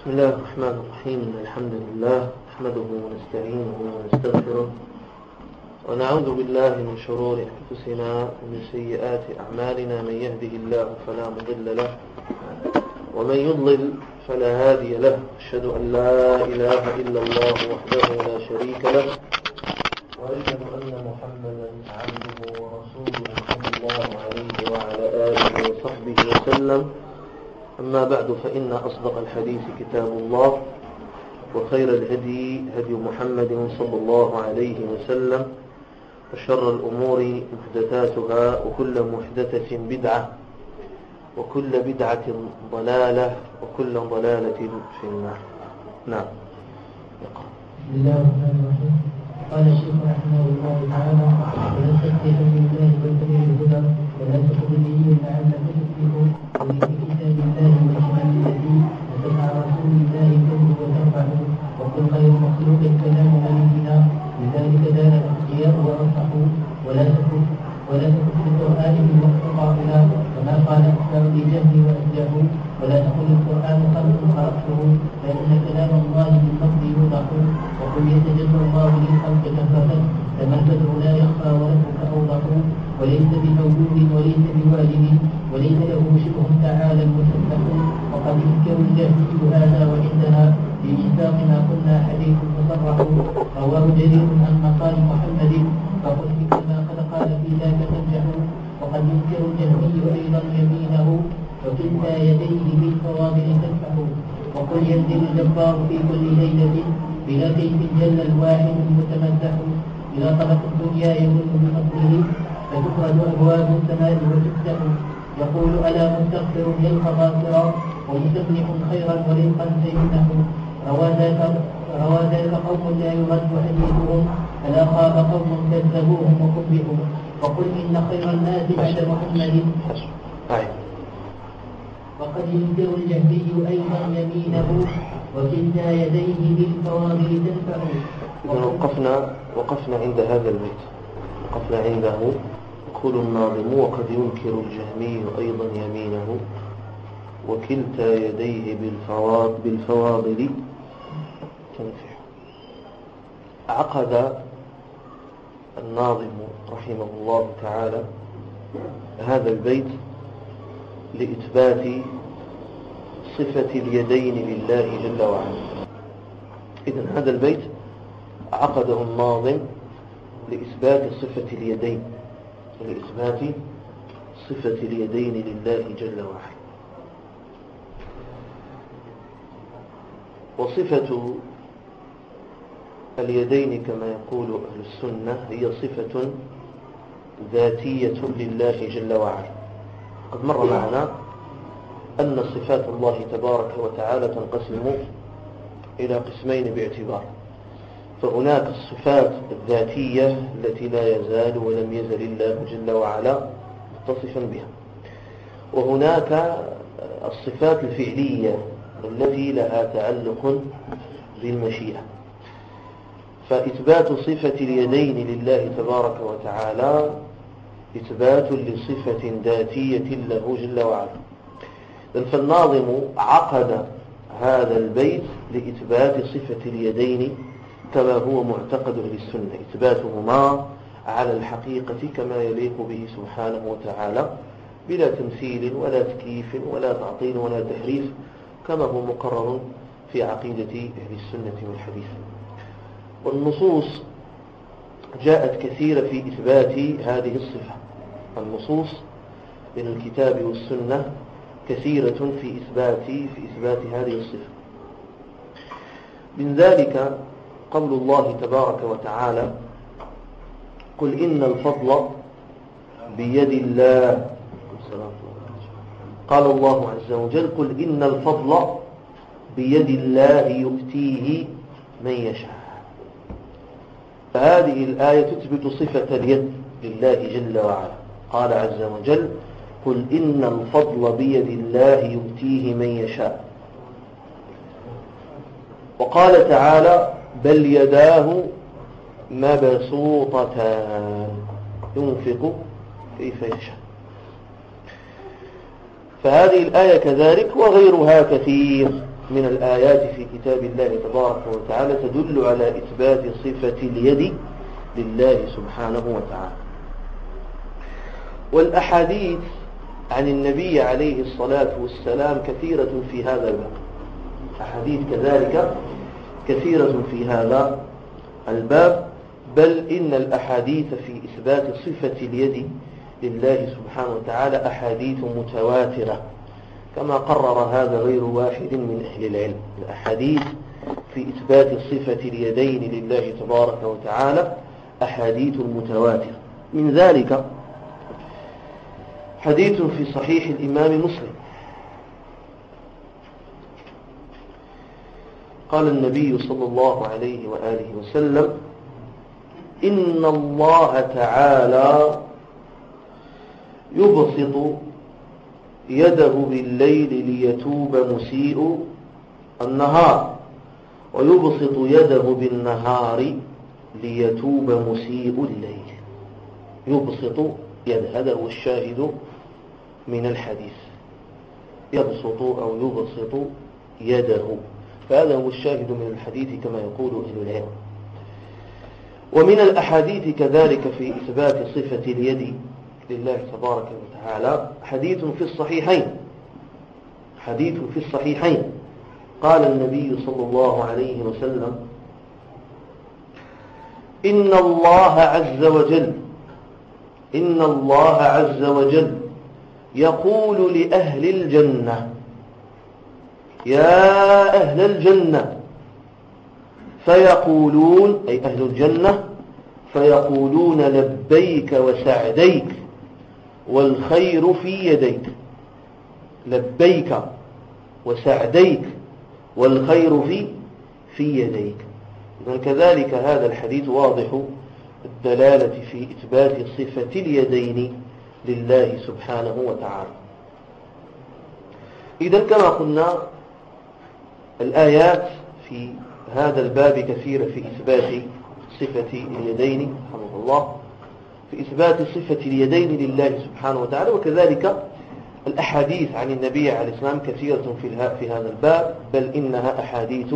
بسم الله الرحمن الرحيم. الحمد لله نحمده ونستعينه ونستغفره ونعوذ بالله من شرور أنفسنا ومن سيئات أعمالنا. من يهده الله فلا مضل له ومن يضلل فلا هادي له. أشهد أن لا إله إلا الله وحده لا شريك له وأشهد أن محمدا عبده ورسوله صلى الله عليه وعلى آله وصحبه وسلم. أما بعد فإن أصدق الحديث كتاب الله وخير الهدي هدي محمد صلى الله عليه وسلم وشر الأمور محدثاتها وكل محدثة بدعة وكل بدعة ضلالة وكل ضلالة في النار. نعم. بسم الله الرحمن الرحيم. قال الشيخ رحمه الله تعالى: ولا تستفتح بالله واتبع الهدى ولا تكن به لعلك تفلح وفي كتاب الله والسنة التي وتبع رسول الله كله وترفعه وقل خير مخلوق كلام نبينا لذلك دان الاختيار وارفعه ولا تكن في القرآن بالوقت قابلا كما قال أكثر الجهل وأجله ولا تقل القرآن خلق خلقته فإن كلام الله بالفضل يوضح وقل يتجلى الله للخلق جهرة فمن بدر لا يخفى وربك أوضح وليس بموجود وليس بواجد وليس له شبه تعالى المسبح وقد يذكر الجهل هذا وعندنا بميثاق ما قلنا حديث مصرح رواه جرير عن مقال محمد فقل كما قد قال في ذاك تنجح وقد ينكر الجهمي أيضا يمينه وكلتا يديه بالفواضل تنفح وقل ينزل الجبار في كل ليلة بلا كيف جل الواحد المتمسح إذا طلق الدنيا يمن بفضله فتخرج أبواب السماء وتفتح يقول ألا مستغفر يلقى غافرا ومستغنح خيرا ورزقا سيمنح روى ذلك قوم لا يرد حديثهم فلا خاب قوم كذبوهم وقبحوا وقل إن خير الناس بعد محمد وقد ينكر الجهمي أيضا يمينه وكلتا يديه بالفواضل تنفع. وقفنا عند هذا البيت، وقفنا عنده. يقول الناظم: وقد ينكر الجهمي أيضا يمينه وكلتا يديه بالفواضل تنفع. عقد الناظم رحمه الله تعالى هذا البيت لإثبات صفة اليدين لله جل وعلا. إذن هذا البيت عقده الناظم لإثبات صفة اليدين، لإثبات صفة اليدين لله جل وعلا. وصفة اليدين كما يقول أهل السنة هي صفة ذاتية لله جل وعلا. قد مر معنا أن صفات الله تبارك وتعالى تنقسم إلى قسمين باعتبار. فهناك الصفات الذاتية التي لا يزال ولم يزل الله جل وعلا متصفا بها، وهناك الصفات الفعلية التي لها تعلق بالمشيئة. فإثبات صفة اليدين لله تبارك وتعالى إثبات لصفة ذاتية له جل وعلا. فالناظم عقد هذا البيت لإثبات صفة اليدين كما هو معتقد أهل السنة، إثباتهما على الحقيقة كما يليق به سبحانه وتعالى بلا تمثيل ولا تكييف ولا تعطيل ولا تحريف، كما هو مقرر في عقيدة أهل السنة والحديث. والنصوص جاءت كثيرة في إثبات هذه الصفة. النصوص من الكتاب والسنة كثيرة في إثبات هذه الصفة. من ذلك قول الله تبارك وتعالى: قل إن الفضل بيد الله. قال الله عز وجل: قل إن الفضل بيد الله يؤتيه من يشاء. فهذه الآية تثبت صفة اليد لله جل وعلا. قال عز وجل: قل إن الفضل بيد الله يؤتيه من يشاء. وقال تعالى: بل يداه مبسوطتان ينفق كيف يشاء. فهذه الآية كذلك وغيرها كثير من الآيات في كتاب الله تبارك وتعالى تدل على إثبات صفة اليد لله سبحانه وتعالى. والأحاديث عن النبي عليه الصلاة والسلام كثيرة في هذا الباب، أحاديث كذلك كثيرة في هذا الباب، بل إن الأحاديث في إثبات صفة اليد لله سبحانه وتعالى أحاديث متواترة، كما قرر هذا غير واحد من أهل العلم. الأحاديث في إثبات صفة اليدين لله تبارك وتعالى أحاديث متواترة. من ذلك حديث في صحيح الإمام مسلم، قال النبي صلى الله عليه وآله وسلم: إن الله تعالى يبسط يده بالليل ليتوب مسيء النهار، ويبسط يده بالنهار ليتوب مسيء الليل. يبسط يده، هذا هو الشاهد من الحديث، يبسط أو يبسط يده، فهذا هو الشاهد من الحديث كما يقول أهل العلم. ومن الأحاديث كذلك في إثبات صفة اليد لله تبارك وتعالى حديث في الصحيحين، حديث في الصحيحين، قال النبي صلى الله عليه وسلم: إن الله عز وجل يقول لأهل الجنة: يا أهل الجنة، فيقولون، أي أهل الجنة، فيقولون: لبيك وسعديك والخير في يديك. لبيك وسعديك والخير في يديك. إذن كذلك هذا الحديث واضح الدلالة في إثبات صفة اليدين لله سبحانه وتعالى. إذن كما قلنا الآيات في هذا الباب كثيرة في إثبات صفة اليدين، رحمه الله، في إثبات صفة اليدين لله سبحانه وتعالى. وكذلك الأحاديث عن النبي عليه السلام كثيرة في هذا الباب، بل إنها أحاديث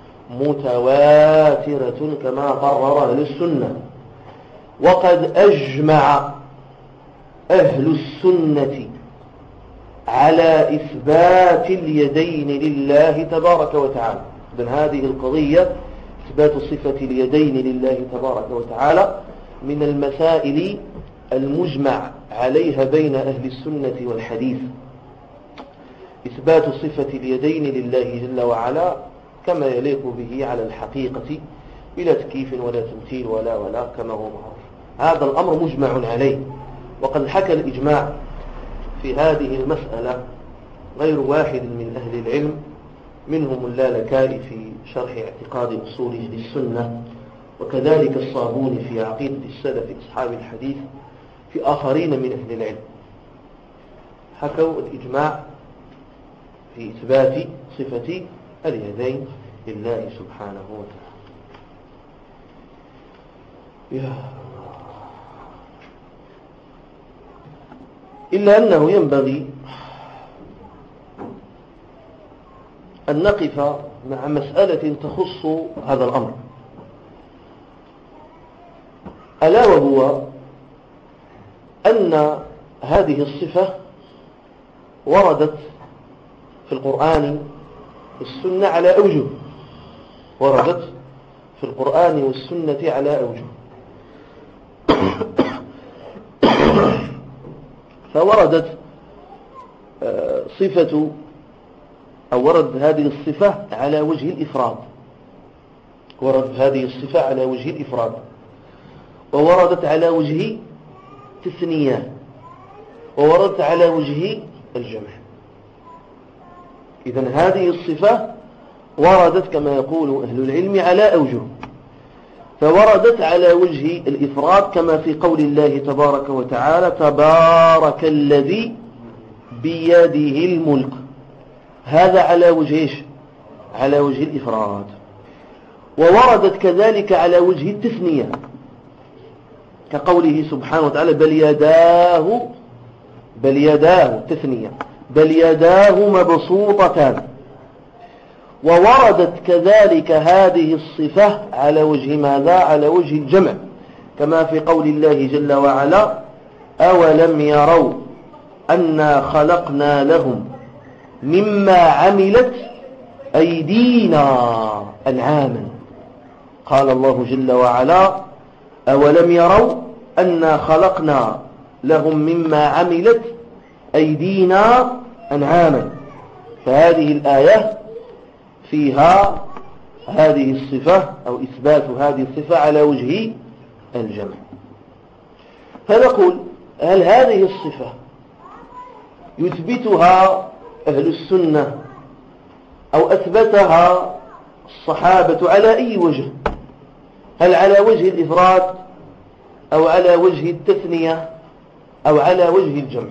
متواترة كما قرر أهل السنة. وقد أجمع أهل السنة على إثبات اليدين لله تبارك وتعالى. إذن هذه القضية، إثبات صفة اليدين لله تبارك وتعالى، من المسائل المجمع عليها بين أهل السنة والحديث. إثبات صفة اليدين لله جل وعلا كما يليق به على الحقيقة، بلا تكييف ولا تمثيل ولا كما هو معروف. هذا الأمر مجمع عليه، وقد حكى الإجماع في هذه المسألة غير واحد من أهل العلم، منهم اللالكائي في شرح اعتقاد أصول أهل السنة، وكذلك الصابوني في عقيدة السلف أصحاب الحديث، في آخرين من أهل العلم حكوا الإجماع في إثبات صفة اليدين لله سبحانه وتعالى. إلا أنه ينبغي أن نقف مع مسألة تخص هذا الأمر، ألا وهو أن هذه الصفة وردت في القرآن والسنة على أوجه، وردت في القرآن والسنة على أوجه. فوردت صفة، أو ورد هذه الصفة على وجه الإفراد، ورد هذه الصفة على وجه الإفراد، ووردت على وجه تثنية، ووردت على وجه الجمع. إذن هذه الصفة وردت كما يقول أهل العلم على أوجه، فوردت على وجه الإفراد كما في قول الله تبارك وتعالى: تبارك الذي بيده الملك. هذا على وجه على وجه الإفراد. ووردت كذلك على وجه التثنية كقوله سبحانه وتعالى: بل يداه تثنية، بل يداه مبسوطتان. ووردت كذلك هذه الصفة على وجه ماذا؟ على وجه الجمع، كما في قول الله جل وعلا: أولم يروا أنا خلقنا لهم مما عملت أيدينا أنعاما. قال الله جل وعلا: أولم يروا أنا خلقنا لهم مما عملت أيدينا أنعاما. فهذه الآية فيها هذه الصفة أو إثبات هذه الصفة على وجه الجمع. فنقول: هل هذه الصفة يثبتها أهل السنة أو أثبتها الصحابة على أي وجه؟ هل على وجه الإفراد أو على وجه التثنية أو على وجه الجمع؟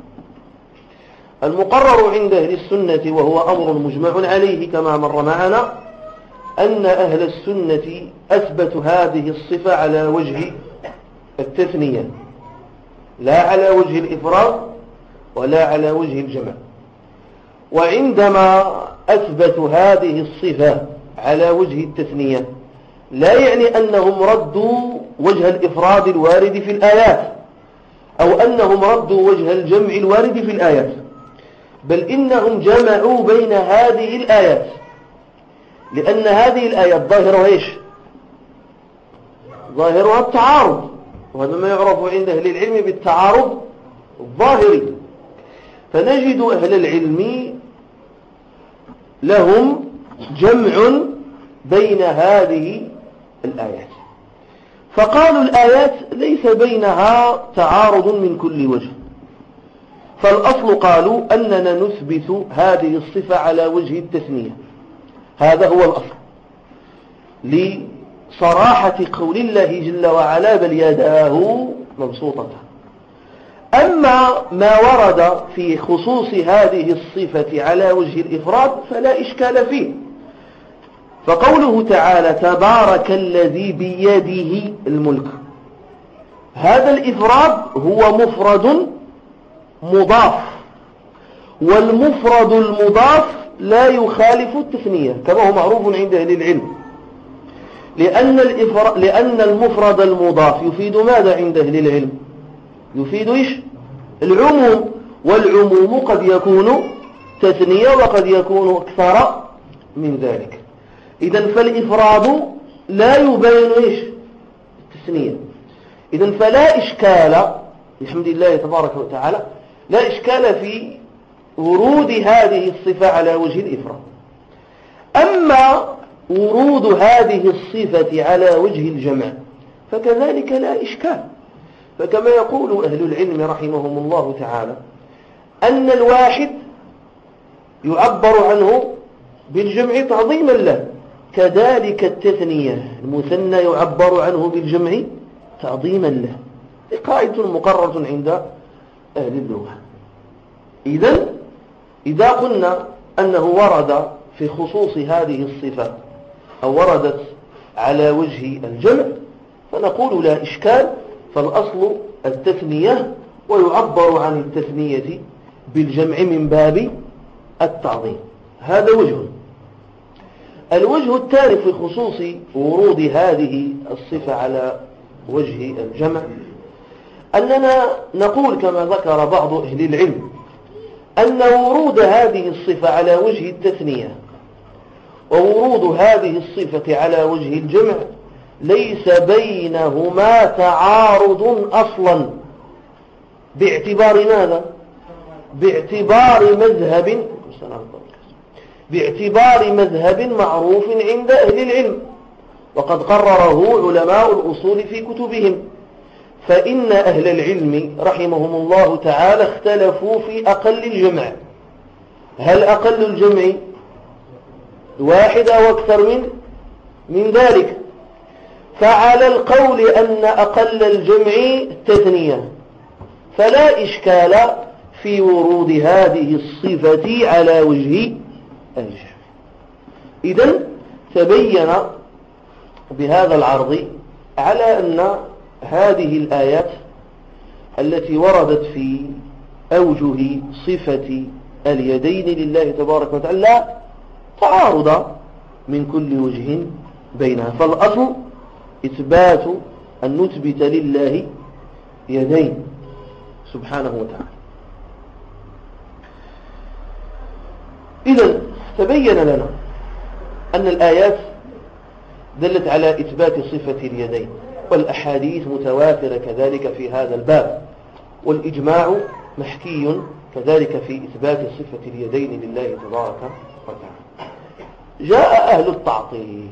المقرر عند أهل السنة، وهو أمر مجمع عليه كما مر معنا، أن أهل السنة أثبتوا هذه الصفة على وجه التثنية، لا على وجه الإفراد ولا على وجه الجمع. وعندما أثبتوا هذه الصفة على وجه التثنية لا يعني أنهم ردوا وجه الإفراد الوارد في الآيات أو أنهم ردوا وجه الجمع الوارد في الآيات، بل إنهم جمعوا بين هذه الآيات، لأن هذه الآيات ظاهرها إيش؟ ظاهرها التعارض، وهذا ما يعرف عند أهل العلم بالتعارض الظاهري. فنجد أهل العلم لهم جمع بين هذه الآيات، فقالوا الآيات ليس بينها تعارض من كل وجه. فالأصل قالوا أننا نثبت هذه الصفة على وجه التثنية، هذا هو الأصل، لصراحة قول الله جل وعلا: بل يداه مبسوطتان. أما ما ورد في خصوص هذه الصفة على وجه الإفراد فلا إشكال فيه، فقوله تعالى: تبارك الذي بيده الملك، هذا الإفراد هو مفرد مضاف، والمفرد المضاف لا يخالف التثنية كما هو معروف عند أهل العلم، لأن المفرد المضاف يفيد ماذا عند أهل العلم؟ يفيد إيش؟ العموم، والعموم قد يكون تثنية وقد يكون أكثر من ذلك. إذن فالإفراد لا يبين إيش؟ التثنية. إذن فلا إشكال بحمد الله تبارك وتعالى، لا إشكال في ورود هذه الصفة على وجه الإفراد. أما ورود هذه الصفة على وجه الجمع فكذلك لا إشكال، فكما يقول أهل العلم رحمهم الله تعالى أن الواحد يعبر عنه بالجمع تعظيما له، كذلك التثنية المثنى يعبر عنه بالجمع تعظيما له، قاعدة مقررة عند أهل اللغة. إذا قلنا أنه ورد في خصوص هذه الصفة أو وردت على وجه الجمع فنقول لا إشكال، فالأصل التثنية ويعبر عن التثنية بالجمع من باب التعظيم. هذا وجه. الوجه الثاني في خصوص ورود هذه الصفة على وجه الجمع أننا نقول كما ذكر بعض أهل العلم أن ورود هذه الصفة على وجه التثنية وورود هذه الصفة على وجه الجمع ليس بينهما تعارض أصلا، باعتبار ماذا؟ باعتبار مذهب معروف عند أهل العلم، وقد قرره علماء الأصول في كتبهم. فإن أهل العلم رحمهم الله تعالى اختلفوا في أقل الجمع، هل أقل الجمع واحد أو أكثر من ذلك؟ فعلى القول أن أقل الجمع تثنية فلا إشكال في ورود هذه الصفة على وجه الجمع. إذن تبين بهذا العرض على أن هذه الآيات التي وردت في أوجه صفة اليدين لله تبارك وتعالى لا تعارض من كل وجه بينها. فالأصل إثبات أن نثبت لله يدين سبحانه وتعالى. إذن تبين لنا أن الآيات دلت على إثبات صفة اليدين، والأحاديث متواترة كذلك في هذا الباب، والإجماع محكي كذلك في إثبات صفة اليدين لله تبارك وتعالى. جاء أهل التعطيل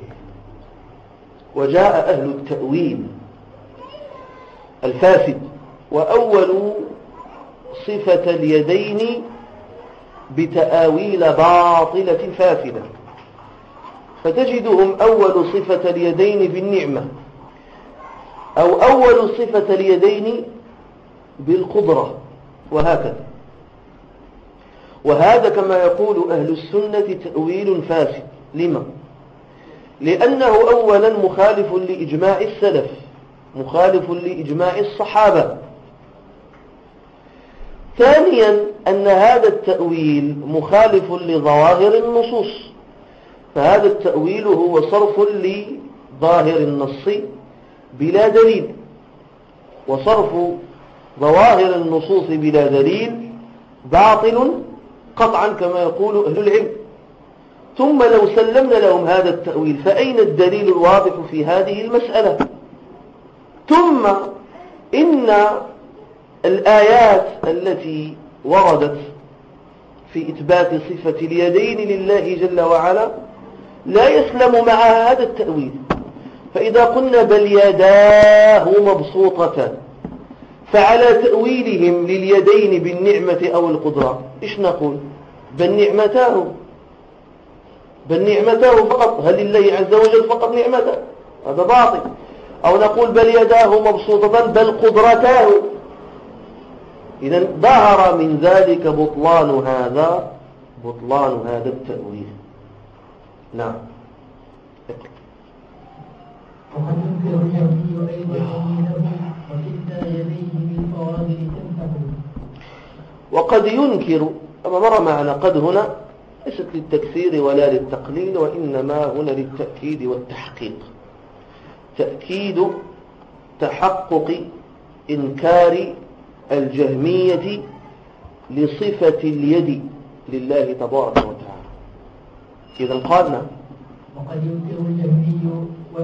وجاء أهل التأويل الفاسد، وأولوا صفة اليدين بتآويل باطلة فاسدة، فتجدهم أول صفة اليدين بالنعمة، أو أول صفة اليدين بالقدرة، وهكذا. وهذا كما يقول أهل السنة تأويل فاسد. لما؟ لأنه أولا مخالف لإجماع السلف، مخالف لإجماع الصحابة. ثانيا أن هذا التأويل مخالف لظواهر النصوص، فهذا التأويل هو صرف لظاهر النص بلا دليل، وصرف ظواهر النصوص بلا دليل باطل قطعا كما يقول أهل العلم. ثم لو سلمنا لهم هذا التأويل فأين الدليل الواضح في هذه المسألة؟ ثم إن الآيات التي وردت في إثبات صفة اليدين لله جل وعلا لا يسلم معها هذا التأويل. فإذا قلنا بل يداه مبسوطتان، فعلى تأويلهم لليدين بالنعمة أو القدرة إيش نقول؟ بل نعمته فقط. هل لله عز وجل فقط نعمته؟ هذا باطل. أو نقول بل يداه مبسوطتان بل قدرتاه. إذن ظهر من ذلك بطلان هذا التأويل. نعم. وقد ينكر الجهمي أيضا يمينه وكلتا يديه بالفواضل تنفه. وقد ينكر، أما مر معنا قد هنا ليست للتكسير ولا للتقليل، وإنما هنا للتأكيد والتحقيق. تأكيد تحقق إنكار الجهمية لصفة اليد لله تبارك وتعالى. إذا قالنا وقد ينكر الجهمي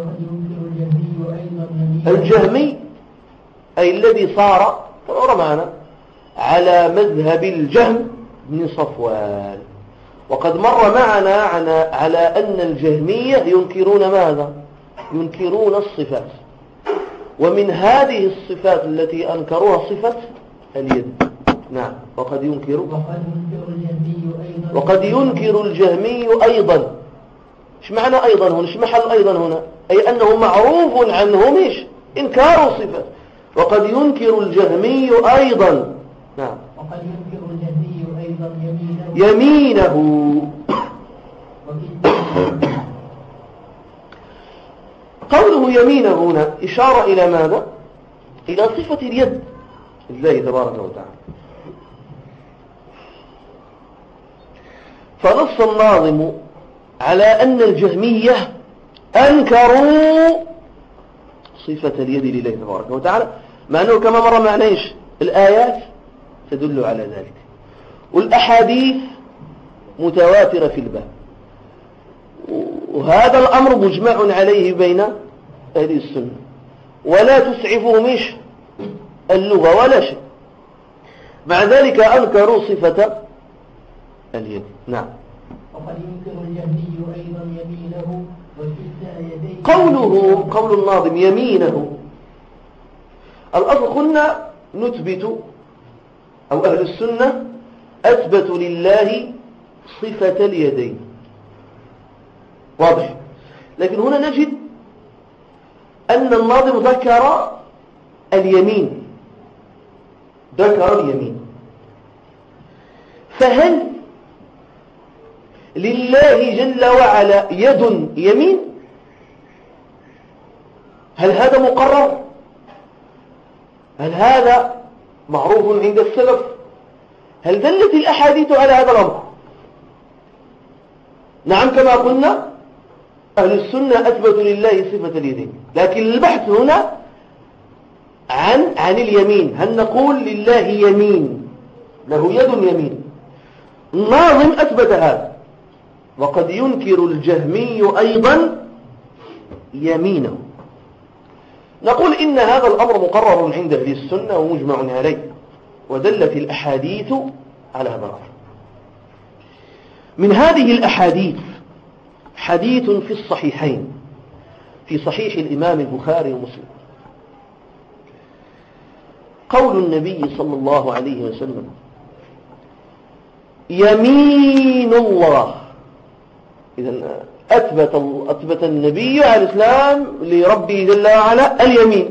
أيضا الجهمي أي الذي صار مر معنا على مذهب الجهم بن صفوان. وقد مر معنا على أن الجهمية ينكرون ماذا؟ ينكرون الصفات، ومن هذه الصفات التي أنكروها صفة اليد. نعم. وقد ينكر الجهمي أيضا. إيش معنى أيضا هنا؟ إيش محل أيضا هنا؟ أي أنه معروف عنهم إيش؟ إنكار الصفات. وقد ينكر الجهمي أيضا. نعم. وقد ينكر الجهمي أيضا يمينه. قوله يمينه هنا إشارة إلى ماذا؟ إلى صفة اليد لله تبارك وتعالى. فنص الناظم على أن الجهمية أنكروا صفة اليد لله تبارك وتعالى، مع أنه كما مر معنا إيش؟ الآيات تدل على ذلك، والأحاديث متواترة في الباب، وهذا الأمر مجمع عليه بين أهل السنة، ولا تسعفهم إيش؟ اللغة ولا شيء. مع ذلك أنكروا صفة اليد. نعم. وقد ينكر الجهمي أيضا يمينه وكلتا يديه. قول الناظم يمينه، الأصل قلنا نثبت، أو أهل السنة أثبتوا لله صفة اليدين، واضح. لكن هنا نجد أن الناظم ذكر اليمين، فهل لله جل وعلا يد يمين؟ هل هذا مقرر؟ هل هذا معروف عند السلف؟ هل دلت الأحاديث على هذا الأمر؟ نعم كما قلنا أهل السنة أثبتوا لله صفة اليدين، لكن البحث هنا عن اليمين. هل نقول لله يمين، له يد يمين؟ الناظم أثبت هذا، وقد ينكر الجهمي أيضا يمينه. نقول إن هذا الأمر مقرر عند أهل السنة ومجمع عليه، ودلت الأحاديث على هذا الأمر. من هذه الأحاديث حديث في الصحيحين، في صحيح الإمام البخاري ومسلم، قول النبي صلى الله عليه وسلم: يمين الله. إذن أثبت النبي عليه الإسلام لربه جل وعلا اليمين.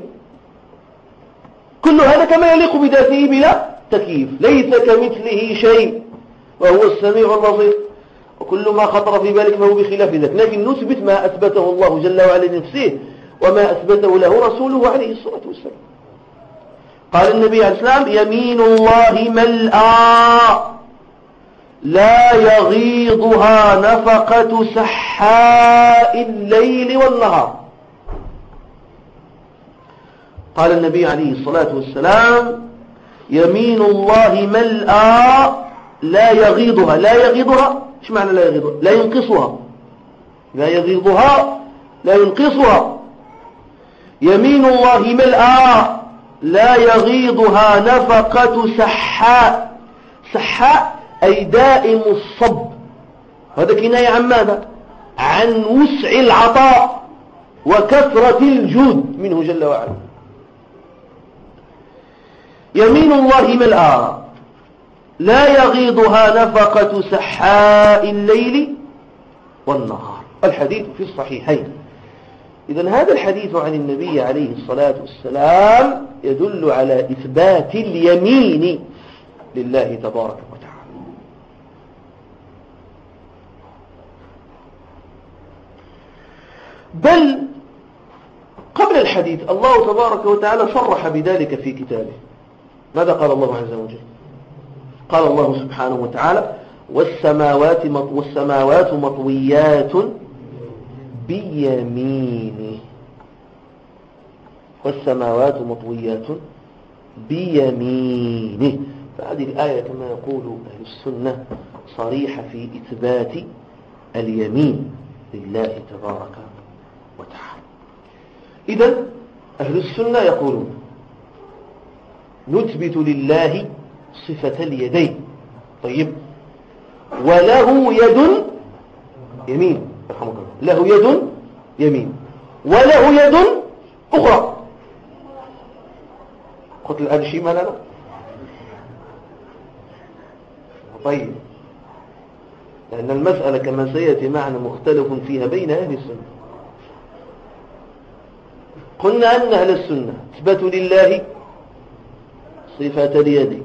كل هذا كما يليق بذاته بلا تكييف، ليس كمثله شيء وهو السميع البصير، وكل ما خطر في بالك فهو بخلاف ذلك. لكن نثبت ما أثبته الله جل وعلا لنفسه وما أثبته له رسوله عليه الصلاة والسلام. قال النبي عليه السلام: يمين الله ملأى لا يغيضها نفقة سحاء الليل والنهار. قال النبي عليه الصلاة والسلام: يمين الله ملأى لا يغيضها. لا يغيضها ايش معنى لا يغيضها؟ لا ينقصها، لا يغيضها لا ينقصها. يمين الله ملأى لا يغيضها نفقة سحاء. سحاء أي دائم الصب، هذا كناية عن ماذا؟ عن وسع العطاء وكثرة الجود منه جل وعلا. يمين الله ملأى لا يغيضها نفقة سحاء الليل والنهار. الحديث في الصحيحين. إذن هذا الحديث عن النبي عليه الصلاة والسلام يدل على إثبات اليمين لله تبارك وتعالى. بل قبل الحديث الله تبارك وتعالى صرح بذلك في كتابه. ماذا قال الله عز وجل؟ قال الله سبحانه وتعالى: والسماوات مطويات بيمينه. والسماوات مطويات بيمينه. فهذه الآية كما يقول أهل السنة صريحة في إثبات اليمين لله تبارك وتعالى. إذن أهل السنة يقولون: نثبت لله صفة اليدين. طيب، وله يد يمين، رحمك الله، له يد يمين وله يد أخرى. قلت الآن شيء ما لنا. طيب، لأن المسألة كما سيأتي معنا مختلف فيها بين أهل السنة. قلنا أن أهل السنة اثبتوا لله صفة اليد،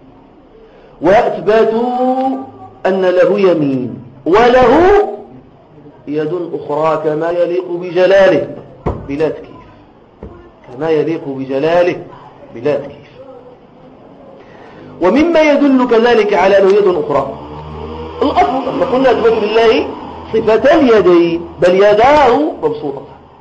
وأثبتوا أن له يمين وله يد أخرى كما يليق بجلاله بلا تكييف، كما يليق بجلاله بلا تكييف. ومما يدل كذلك على أنه يد أخرى الأصل أن قلنا أثبت لله صفة اليدين، بل يداه مبسوطة.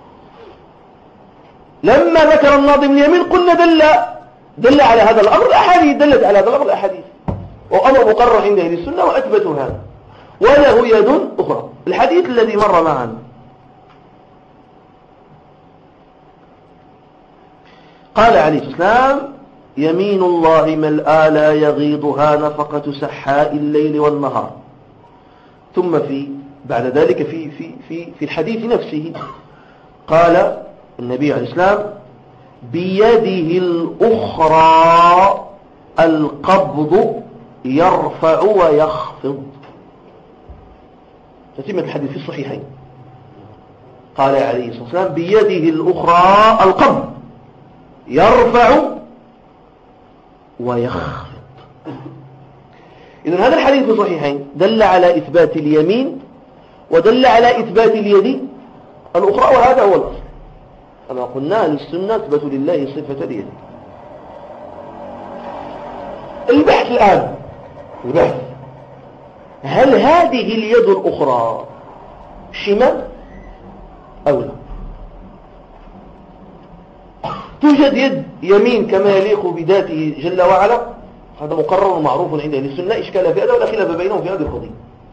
لما ذكر الناظم اليمين قلنا دل على هذا الأمر الأحاديث، دلت على هذا الأمر الأحاديث، وأمر مقرر عند أهل السنة وأثبتوا هذا. وله يد أخرى. الحديث الذي مر معنا قال عليه السلام: يمين الله ملأى لا يغيضها نفقة سحاء الليل والنهار. ثم بعد ذلك في الحديث نفسه قال النبي عليه السلام: بيده الأخرى القبض يرفع ويخفض. تتمة الحديث في الصحيحين. قال عليه الصلاة والسلام: بيده الأخرى القبض يرفع ويخفض. إذن هذا الحديث في الصحيحين دل على إثبات اليمين ودل على إثبات اليد الأخرى، وهذا هو الأصل. كما قلنا للسنة اثبت لله صفة اليد. البحث الآن، هل هذه اليد الأخرى الشمال أو لا؟ توجد يد يمين كما يليق بذاته جل وعلا، هذا مقرر ومعروف عند أهل السنة، لا إشكال في هذا ولا خلاف بينهم في هذه القضية.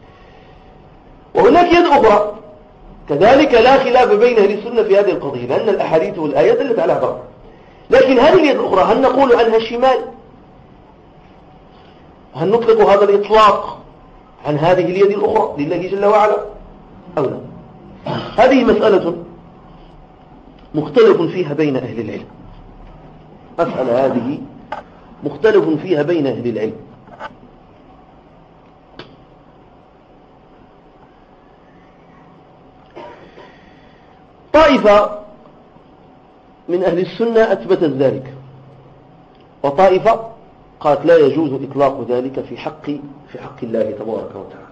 وهناك يد أخرى كذلك لا خلاف بين أهل السنة في هذه القضية، لأن الأحاديث والآيات دلت على هذا. لكن هذه اليد الأخرى هل نقول عنها الشمال؟ هل نطلق هذا الإطلاق عن هذه اليد الأخرى لله جل وعلا أو لا؟ هذه مسألة مختلف فيها بين أهل العلم، مسألة هذه مختلف فيها بين أهل العلم. طائفة من أهل السنة أثبتت ذلك، وطائفة قالت لا يجوز إطلاق ذلك في حق الله تبارك وتعالى.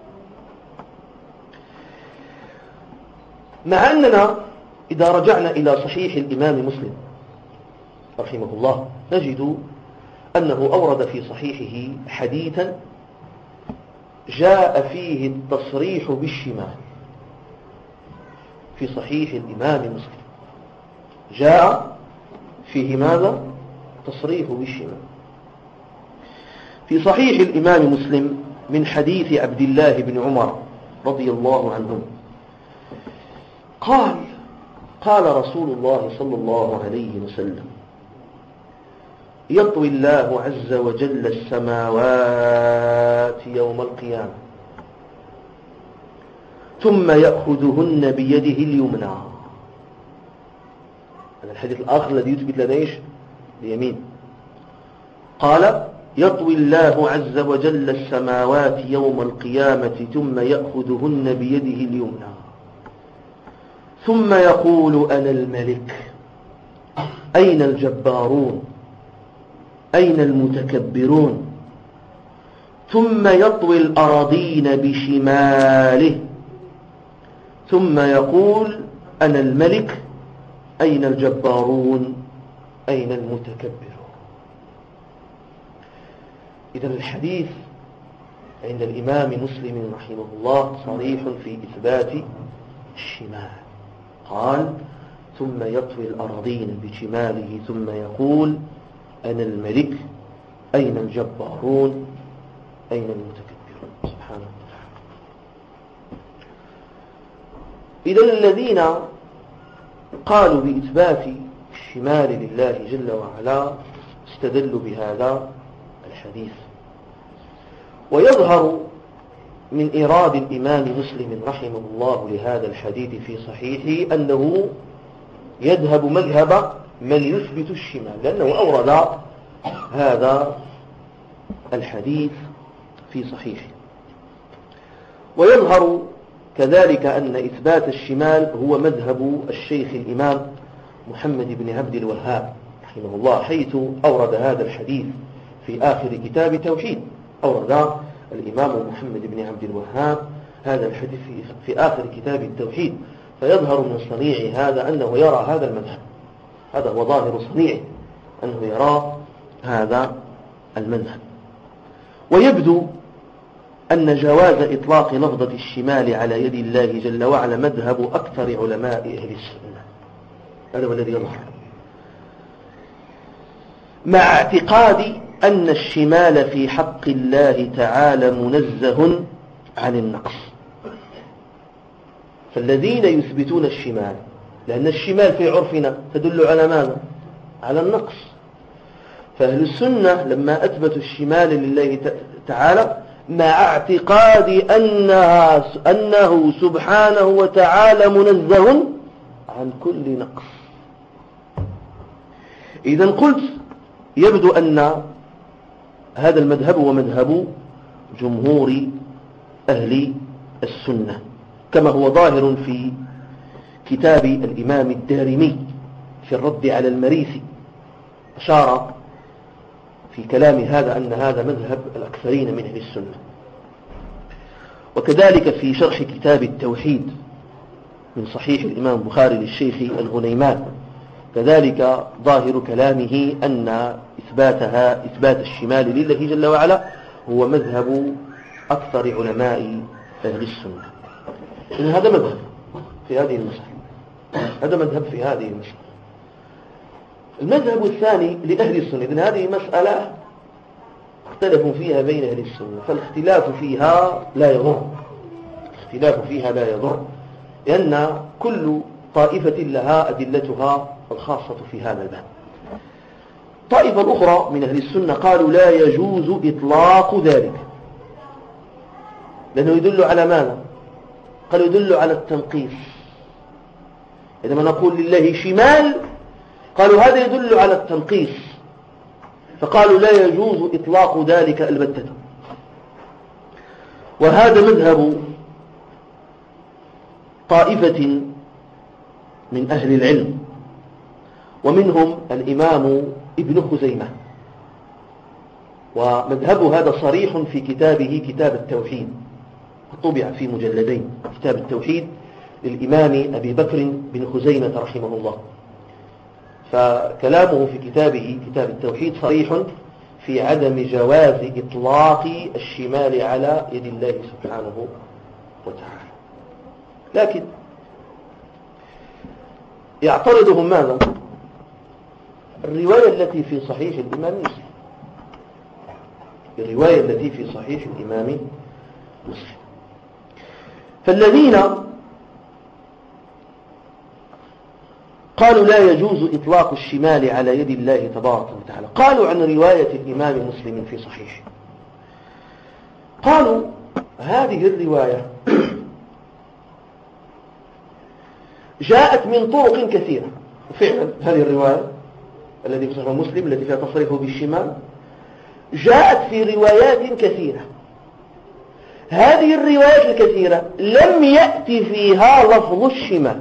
مع أننا إذا رجعنا إلى صحيح الإمام مسلم رحمه الله نجد أنه أورد في صحيحه حديثا جاء فيه التصريح بالشمال. في صحيح الإمام مسلم جاء فيه ماذا؟ تصريح بالشمال. في صحيح الإمام مسلم من حديث عبد الله بن عمر رضي الله عنه قال رسول الله صلى الله عليه وسلم: يطوي الله عز وجل السماوات يوم القيامة ثم يأخذهن بيده اليمنى. هذا الحديث الآخر الذي يثبت لنا ايش؟ اليمين. قال: يطوي الله عز وجل السماوات يوم القيامة ثم يأخذهن بيده اليمنى ثم يقول: أنا الملك، أين الجبارون، أين المتكبرون؟ ثم يطوي الأراضين بشماله ثم يقول: أنا الملك، أين الجبارون، أين المتكبرون؟ إذن الحديث عند الإمام مسلم رحمه الله صريح في إثبات الشمال. قال: ثم يطوي الأراضين بشماله ثم يقول: أنا الملك، أين الجبارون، أين المتكبرون؟ سبحانه وتعالى. إذن الذين قالوا بإثبات الشمال لله جل وعلا استدلوا بهذا الحديث. ويظهر من إيراد الإمام مسلم رحمه الله لهذا الحديث في صحيحه أنه يذهب مذهب من يثبت الشمال، لأنه أورد هذا الحديث في صحيحه. ويظهر كذلك أن إثبات الشمال هو مذهب الشيخ الإمام محمد بن عبد الوهاب رحمه الله، حيث أورد هذا الحديث في آخر كتاب التوحيد. أورد الإمام محمد بن عبد الوهاب هذا الحديث في آخر كتاب التوحيد، فيظهر من صنيع هذا أنه يرى هذا المذهب. هذا هو ظاهر صنيعه، أنه يرى هذا المذهب. ويبدو أن جواز إطلاق لفظة الشمال على يد الله جل وعلا مذهب أكثر علماء أهل السنة. هذا هو الذي يظهر، مع اعتقاد أن الشمال في حق الله تعالى منزه عن النقص. فالذين يثبتون الشمال، لأن الشمال في عرفنا تدل على ماذا؟ على النقص. فأهل السنة لما أثبتوا الشمال لله تعالى مع اعتقاد أنه سبحانه وتعالى منزه عن كل نقص. إذن قلت يبدو أن هذا المذهب هو مذهب جمهور أهل السنة، كما هو ظاهر في كتاب الإمام الدارمي في الرد على المريسي، أشار في كلام هذا أن هذا مذهب الأكثرين من أهل السنة. وكذلك في شرح كتاب التوحيد من صحيح الإمام البخاري للشيخ الغنيمان، كذلك ظاهر كلامه أن إثبات الشمال لله جل وعلا هو مذهب أكثر علماء أهل السنة. إن هذا مذهب في هذه المسألة، هذا مذهب في هذه المسألة. المذهب الثاني لأهل السنة، إذن هذه مسألة اختلفوا فيها بين أهل السنة، فالاختلاف فيها لا يضر، الاختلاف فيها لا يضر، لأن كل طائفة لها أدلتها الخاصة في هذا الباب. طائفة الأخرى من أهل السنة قالوا لا يجوز إطلاق ذلك، لأنه يدل على ماذا؟ قالوا يدل على التنقيص. عندما نقول لله شمال قالوا هذا يدل على التنقيص، فقالوا لا يجوز إطلاق ذلك البتة. وهذا مذهب طائفة من أهل العلم، ومنهم الإمام ابن خزيمة، ومذهب هذا صريح في كتابه كتاب التوحيد، طبع في مجلدين، كتاب التوحيد للإمام أبي بكر بن خزيمة رحمه الله. فكلامه في كتابه كتاب التوحيد صريح في عدم جواز إطلاق الشمال على يد الله سبحانه وتعالى. لكن يعترضهم ماذا؟ الرواية التي في صحيح الإمام مسلم، الرواية التي في صحيح الإمام مسلم. فالذين قالوا لا يجوز إطلاق الشمال على يد الله تبارك وتعالى قالوا عن رواية الإمام مسلم في صحيح، قالوا هذه الرواية جاءت من طرق كثيرة. فعلا هذه الرواية التي في صحيح مسلم التي فيها تصريح بالشمال جاءت في روايات كثيرة. هذه الروايات الكثيرة لم يأتي فيها لفظ الشمال،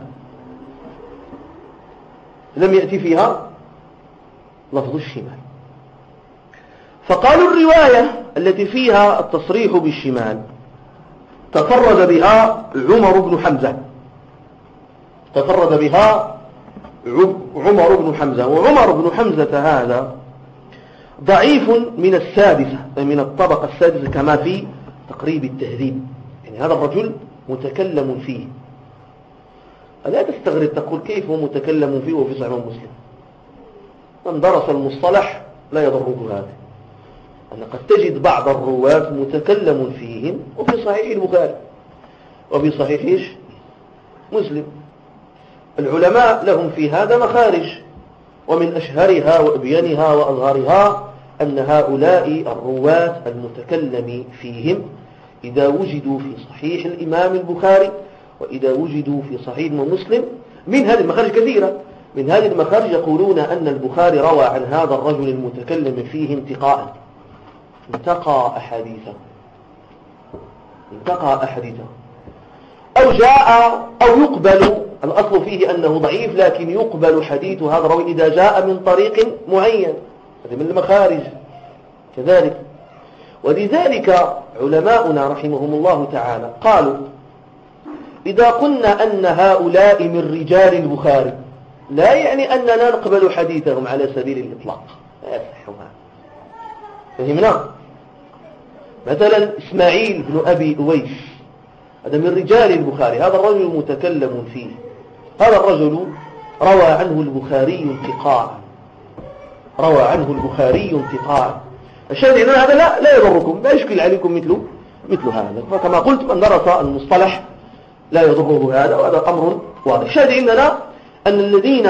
لم يأتي فيها لفظ الشمال. فقالوا الرواية التي فيها التصريح بالشمال تفرد بها عمر بن حمزة، تفرد بها عمر بن حمزة، وعمر بن حمزة هذا ضعيف من السادسة، من الطبقة السادسة كما في تقريب التهذيب. يعني هذا الرجل متكلم فيه، لا تستغرب تقول كيف هو متكلم فيه وفي صحيح مسلم. من درس المصطلح لا يضره هذا، أن قد تجد بعض الرواة متكلم فيهم وفي صحيح البخاري وفي صحيح مسلم. العلماء لهم في هذا مخارج، ومن أشهرها وأبينها وأظهرها أن هؤلاء الرواة المتكلم فيهم إذا وجدوا في صحيح الإمام البخاري وإذا وجدوا في صحيح مسلم، من هذه المخارج كثيرة، من هذه المخارج يقولون أن البخاري روى عن هذا الرجل المتكلم فيه انتقاء، انتقى أحاديثه، انتقى أحاديثه، أو جاء أو يقبل. الأصل فيه أنه ضعيف لكن يقبل حديث هذا الراوي إذا جاء من طريق معين، هذه من المخارج كذلك. ولذلك علماؤنا رحمهم الله تعالى قالوا إذا قلنا أن هؤلاء من رجال البخاري لا يعني أننا نقبل حديثهم على سبيل الإطلاق، لا يصح هذا. فهمنا؟ مثلا إسماعيل بن أبي أويس هذا من رجال البخاري، هذا الرجل متكلم فيه، هذا الرجل روى عنه البخاري انتقاء، روى عنه البخاري انتقاء. الشاهد أن هذا لا يضركم، لا يشكل عليكم مثل هذا. فكما قلت من درس المصطلح لا يضره هذا، وهذا أمر واضح. الشاهد عندنا أن الذين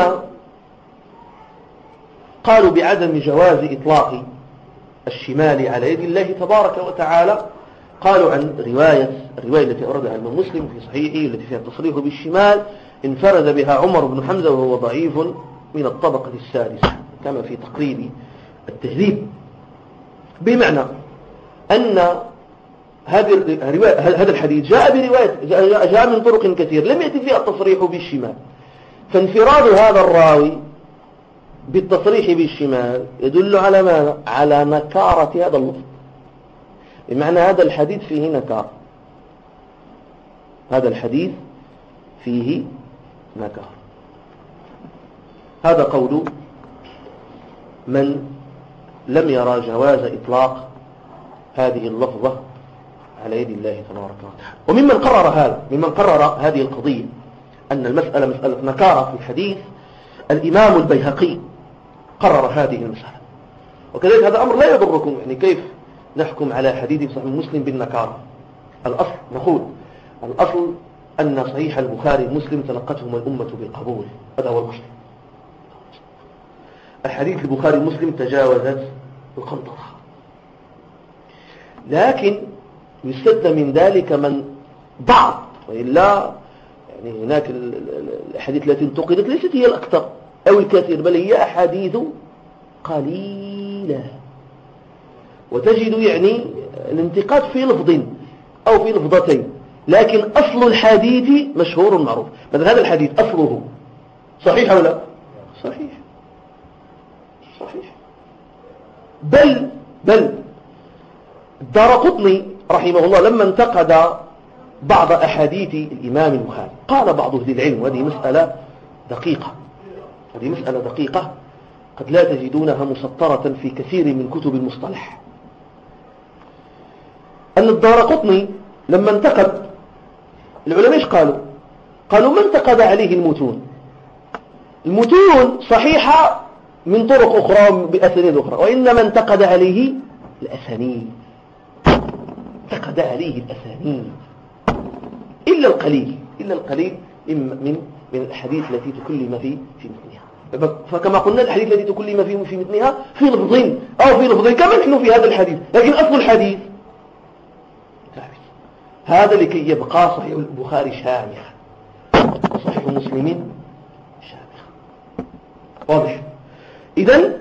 قالوا بعدم جواز إطلاق الشمال على يد الله تبارك وتعالى قالوا عن الرواية التي أوردها الإمام مسلم في صحيحه التي فيها التصريح بالشمال انفرد بها عمر بن حمزة وهو ضعيف من الطبقة السادسة كما في تقريب التهذيب. بمعنى أن هذا الحديث جاء من طرق كثير لم يأتي فيها التصريح بالشمال، فانفراد هذا الراوي بالتصريح بالشمال يدل على ماذا؟ على نكارة هذا اللفظ، بمعنى هذا الحديث فيه نكارة، هذا الحديث فيه نكارة. هذا قول من لم يرى جواز إطلاق هذه اللفظة على يد الله تبارك وتعالى. وممن قرر هذا، ممن قرر هذه القضية أن المسألة مسألة نكارة في الحديث، الإمام البيهقي قرر هذه المسألة. وكذلك هذا أمر لا يضركم، يعني كيف نحكم على حديث صحيح مسلم بالنكارة؟ الأصل نقول الأصل أن صحيح البخاري مسلم تلقتهم الأمة بالقبول، هذا هو الأصل. الحديث البخاري مسلم تجاوزت القنطرة، لكن يستثنى من ذلك من بعض، وإلا يعني هناك الأحاديث التي انتقدت ليست هي الأكثر أو الكثير، بل هي أحاديث قليلة، وتجد يعني الانتقاد في لفظ أو في لفظتين، لكن أصل الحديث مشهور معروف. مثلا هذا الحديث أصله صحيح أو لا؟ صحيح. بل الدارقطني رحمه الله لما انتقد بعض أحاديث الإمام البخاري قال بعض أهل العلم، وهذه مسألة دقيقة قد لا تجدونها مسطرة في كثير من كتب المصطلح، أن الدارقطني لما انتقد العلماء ايش قالوا؟ قالوا ما انتقد عليه المتون صحيحة من طرق أخرى بأسانيد أخرى، وإنما انتقد عليه الأسانيد، إلا القليل من الأحاديث التي تكلم في مثلها. فكما قلنا الحديث التي تكلم في مثلها في لفظين أو في لفظين كما نحن في هذا الحديث، لكن أصل الحديث هذا لكي يبقى صحيح البخاري شامخا وصحيح مسلم شامخا. واضح؟ إذن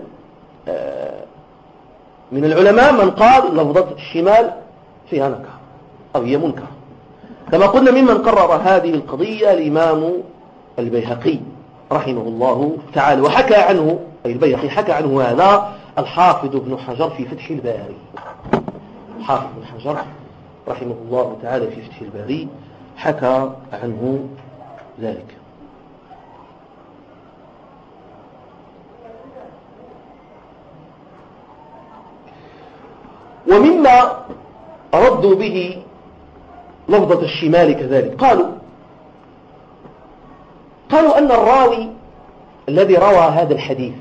من العلماء من قال لفظة الشمال فيها نكر أو هي منكر، كما قلنا ممن قرر هذه القضية الإمام البيهقي رحمه الله تعالى، وحكى عنه أي البيهقي حكى عنه هذا الحافظ ابن حجر في فتح الباري. الحافظ ابن حجر رحمه الله تعالى في فتح الباري حكى عنه ذلك. ومما ردوا به لفظة الشمال كذلك قالوا أن الراوي الذي روى هذا الحديث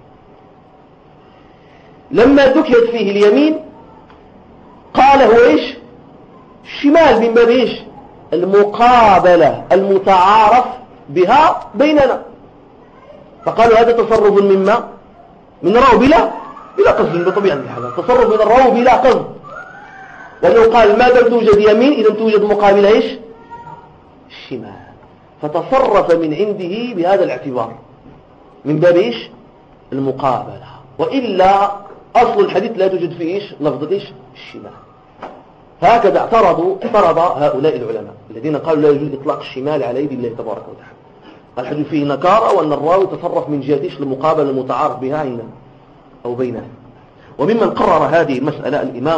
لما ذكرت فيه اليمين قال هو إيش؟ الشمال من باب إيش؟ المقابلة المتعارف بها بيننا، فقالوا هذا تصرف مما من راوي بلا قصد، بطبيعة الحال تصرف من الراوي بلا قصد، لأنه قال ما دام توجد يمين إذا توجد مقابلة إيش؟ الشمال، فتصرف من عنده بهذا الاعتبار من باب إيش؟ المقابلة، وإلا أصل الحديث لا توجد فيه إيش؟ لفظة إيش؟ الشمال. هكذا اعترض هؤلاء العلماء الذين قالوا لا يجوز إطلاق الشمال على يد الله تبارك وتعالى، الحديث فيه نكارة وأن الراوي تصرف من جهة إيش؟ المقابلة المتعارف بها عندنا أو بيننا. وممن قرر هذه المسألة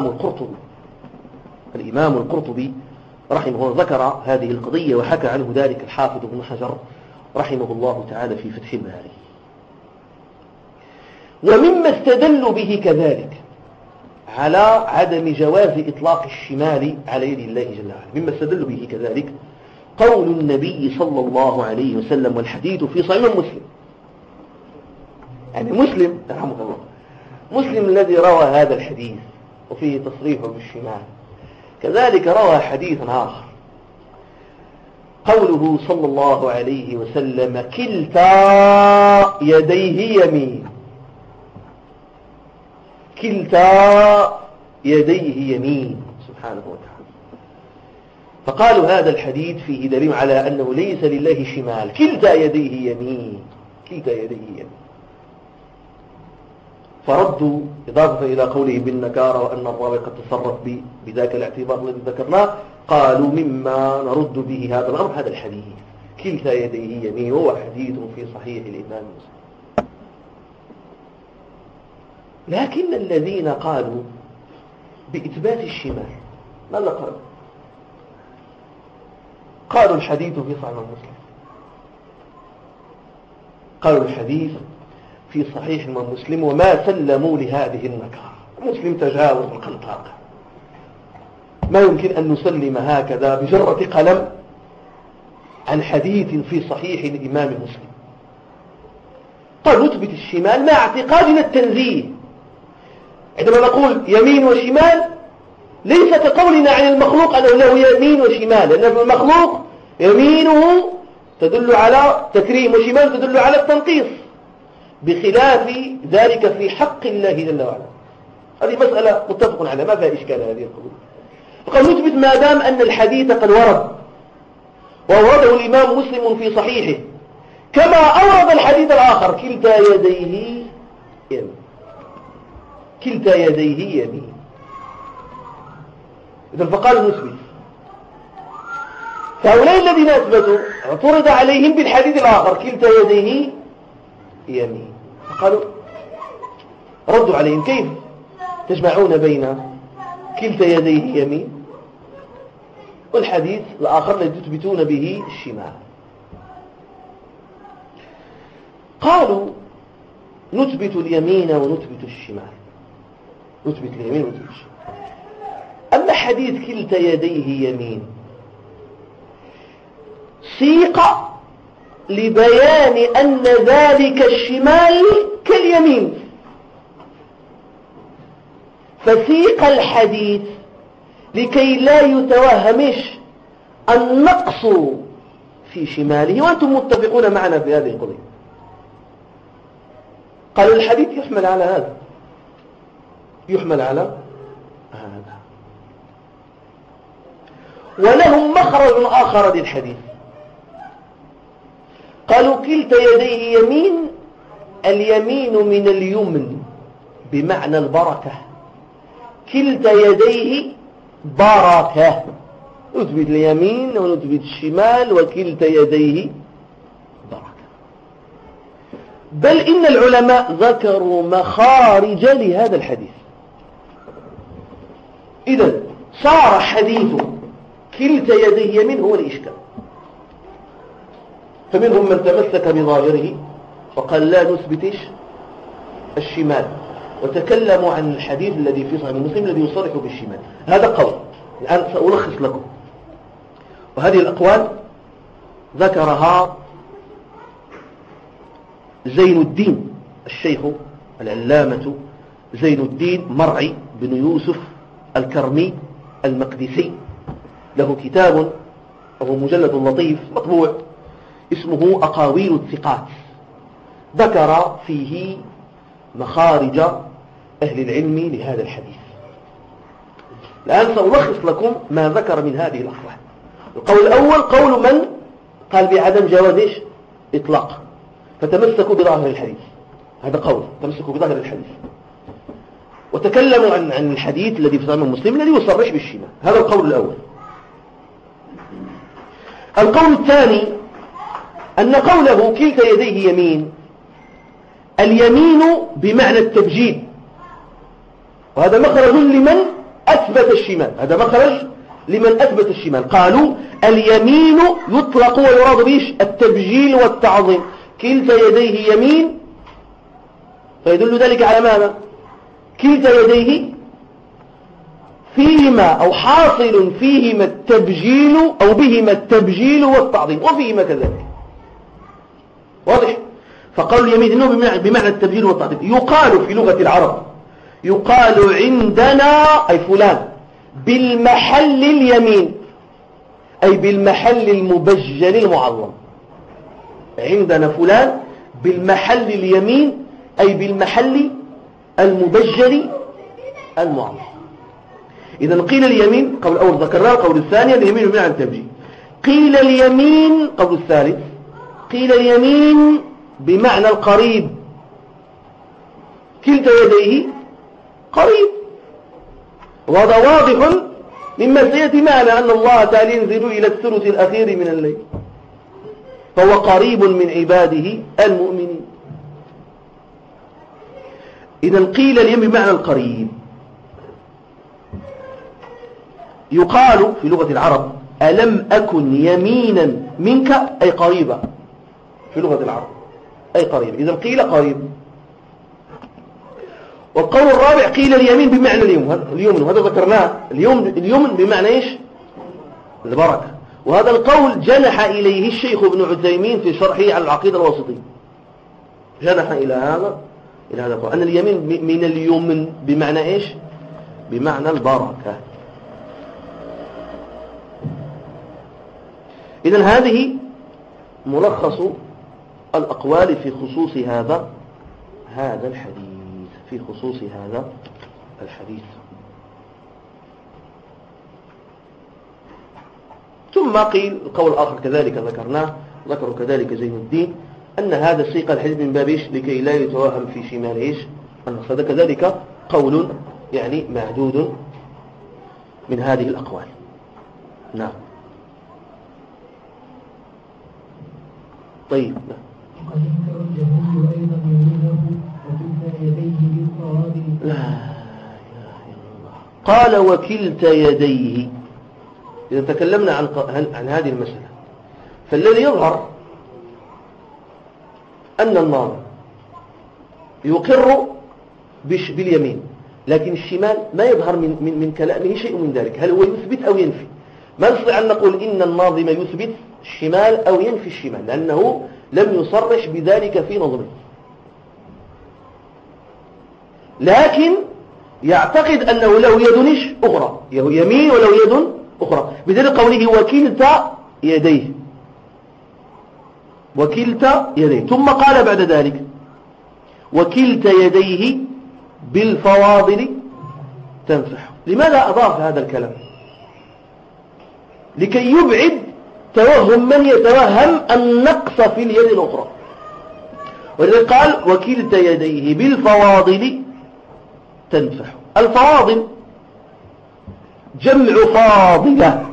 الإمام القرطبي رحمه الله ذكر هذه القضية وحكى عنه ذلك الحافظ ابن حجر رحمه الله تعالى في فتح الباري. ومما استدلوا به كذلك على عدم جواز إطلاق الشمال على يد الله جل وعلا، مما استدلوا به كذلك قول النبي صلى الله عليه وسلم، والحديث في صحيح مسلم، يعني مسلم رحمه الله، مسلم الذي روى هذا الحديث وفيه تصريحه بالشمال، كذلك روى حديثا آخر قوله صلى الله عليه وسلم كلتا يديه يمين، كلتا يديه يمين سبحانه وتعالى. فقالوا هذا الحديث فيه دليل على أنه ليس لله شمال، كلتا يديه يمين، كلتا يديه يمين. فردوا إضافة إلى قوله بالنكارة وأن الراوي قد تصرف بذاك الاعتبار الذي ذكرناه، قالوا مما نرد به هذا الأمر هذا الحديث كلتا يديه يمين، وهو حديث في صحيح الإمام مسلم. لكن الذين قالوا بإثبات الشمال ماذا قالوا؟ قالوا الحديث في صحيح مسلم، قالوا الحديث في صحيح مسلم وما سلموا لهذه النكارة، مسلم تجاوز القنطرة. ما يمكن أن نسلم هكذا بجرة قلم عن حديث في صحيح الإمام مسلم. قال نثبت الشمال مع اعتقادنا التنزيه. عندما نقول يمين وشمال ليس كقولنا عن المخلوق أنه له يمين وشمال، لأن المخلوق يمينه تدل على تكريم وشمال تدل على التنقيص، بخلاف ذلك في حق الله جل وعلا. هذه مسألة متفق عليها ما فيها إشكال هذه القضية. فقال نثبت ما دام أن الحديث قد ورد وأورده الإمام مسلم في صحيحه كما أورد الحديث الآخر كلتا يديه يمين، كلتا يديه يمين. إذن فقال نثبت. فهؤلاء الذين أثبتوا اعترض عليهم بالحديث الآخر كلتا يديه يمين، فقالوا ردوا عليهم كيف تجمعون بين كلتا يديه يمين والحديث الآخر الذي تثبتون به الشمال؟ قالوا نثبت اليمين ونثبت الشمال، نثبت اليمين ونثبت الشمال. أما حديث كلتا يديه يمين سيق لبيان أن ذلك الشمال كاليمين، فسيق الحديث لكي لا يتوهمش النقص في شماله، وأنتم متفقون معنا في هذه القضية. قالوا الحديث يحمل على هذا، يحمل على هذا. ولهم مخرج آخر للحديث، قالوا كلتا يديه يمين، اليمين من اليمن بمعنى البركة، كلتا يديه بركة، نثبت اليمين ونثبت الشمال وكلتا يديه بركة. بل إن العلماء ذكروا مخارج لهذا الحديث. إذن صار حديث كلتا يديه يمين هو الإشكال. فمنهم من تمسك بظاهره وقال لا نثبتش الشمال، وتكلموا عن الحديث الذي في صحيح مسلم الذي يصرح بالشمال. هذا قول، الآن سألخص لكم. وهذه الأقوال ذكرها زين الدين الشيخ العلامة زين الدين مرعي بن يوسف الكرمي المقدسي، له كتاب وهو مجلد لطيف مطبوع اسمه أقاويل الثقات، ذكر فيه مخارج أهل العلم لهذا الحديث. الآن سألخص لكم ما ذكر من هذه الأقوال. القول الأول قول من قال بعدم جواز إطلاق، فتمسكوا بظاهر الحديث، هذا قول تمسكوا بظاهر الحديث، وتكلموا عن الحديث الذي في صحيح مسلم الذي يصرح بالشمال، هذا القول الأول. القول الثاني أن قوله كلتا يديه يمين، اليمين بمعنى التبجيل، وهذا مخرج لمن أثبت الشمال، هذا مخرج لمن أثبت الشمال. قالوا اليمين يطلق ويراد به التبجيل والتعظيم، كلتا يديه يمين، فيدل ذلك على ماذا؟ كلتا يديه فيهما أو حاصل فيهما التبجيل أو بهما التبجيل والتعظيم، وفيهما كذلك، واضح؟ فقالوا اليمين إنه بمعنى التبجيل والتعظيم. يقال في لغة العرب، يقال عندنا أي فلان بالمحل اليمين، أي بالمحل المبجل المعظم. عندنا فلان بالمحل اليمين أي بالمحل المبجل المعظم. إذا قيل اليمين، قول الأول ذكرناه، القول الثاني اليمين بمعنى التبجيل. قيل اليمين، قول الثالث قيل اليمين بمعنى القريب، كلتا يديه قريب، وهذا واضح مما سيأتي معنا أن الله تعالى ينزل إلى الثلث الأخير من الليل، فهو قريب من عباده المؤمنين. إذا قيل اليمين بمعنى القريب. يقال في لغة العرب ألم أكن يمينا منك أي قريبا، في لغة العرب أي قريب. إذا قيل قريب. والقول الرابع قيل اليمين بمعنى اليمن، وهذا ذكرناه. اليمن بمعنى إيش؟ البركة. وهذا القول جنح إليه الشيخ ابن عثيمين في شرحه على العقيدة الواسطية، جنح إلى هذا القول أن اليمين من اليمن بمعنى إيش؟ بمعنى البركة. إذن هذه ملخص الأقوال في خصوص هذا الحديث، في خصوص هذا الحديث. ثم قيل القول الآخر كذلك ذكرناه، ذكروا كذلك زين الدين، أن هذا السيق الحديث من باب إيش؟ لكي لا يتوهم في شمال إيش؟ النص. هذا كذلك قول يعني معدود من هذه الأقوال. نعم. طيب. وقد انكر الجهمي أيضا يمينه وكلتا يديه بالقوابل. لا إله إلا الله. قال وكلتا يديه. إذا تكلمنا عن هذه المسألة، فالذي يظهر أن الناظر يقر باليمين، لكن الشمال ما يظهر من كلامه شيء من ذلك. هل هو يثبت أو ينفي؟ ما نستطيع أن نقول إن الناظم يثبت الشمال أو ينفي الشمال، لأنه لم يصرح بذلك في نظمه، لكن يعتقد أنه له يد أخرى، يمين وله يد أخرى، بذلك قوله وكلتا يديه، وكلتا يديه. ثم قال بعد ذلك وكلتا يديه بالفواضل تنفح. لماذا أضاف هذا الكلام؟ لكي يبعد توهم من يتوهم النقص في اليد الأخرى. ولذلك قال وكلتا يديه بالفواضل تنفح. الفواضل جمع فاضلة،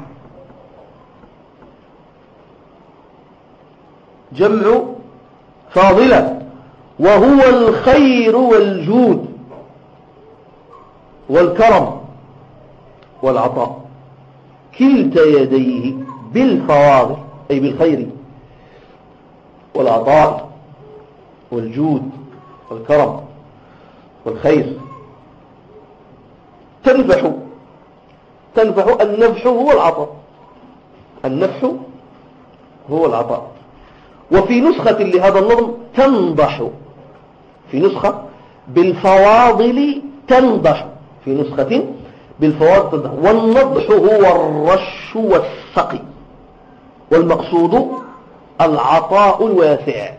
جمع فاضلة، وهو الخير والجود والكرم والعطاء. كلتا يديه بالفواضل أي بالخير والعطاء والجود والكرم والخير. تنفح النفح هو العطاء، النفح هو العطاء. وفي نسخة لهذا النظم تنضح، في نسخة بالفواضل تنضح، في نسخة بالفواضل تنضح. والنضح هو الرش والسقي، والمقصود العطاء الواسع.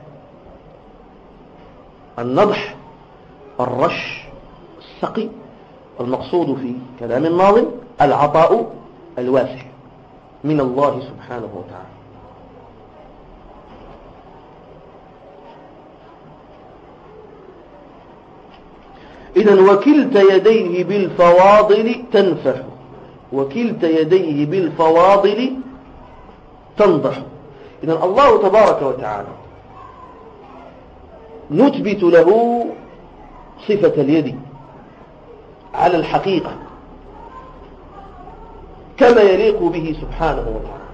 النضح الرش السقي، المقصود في كلام الناظم العطاء الواسع من الله سبحانه وتعالى. إذن وكلتا يديه بالفواضل تنفح، وكلتا يديه بالفواضل تنضح. إذن الله تبارك وتعالى نثبت له صفة اليد على الحقيقة كما يليق به سبحانه وتعالى.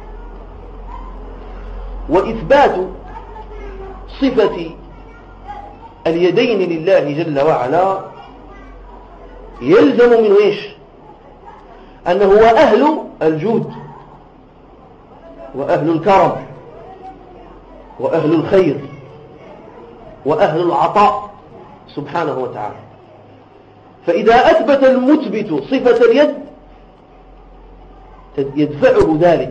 وإثبات صفة اليدين لله جل وعلا يلزم منه إيش؟ أنه هو أهل الجود وأهل الكرم وأهل الخير وأهل العطاء سبحانه وتعالى. فإذا أثبت المثبت صفة اليد يدفعه ذلك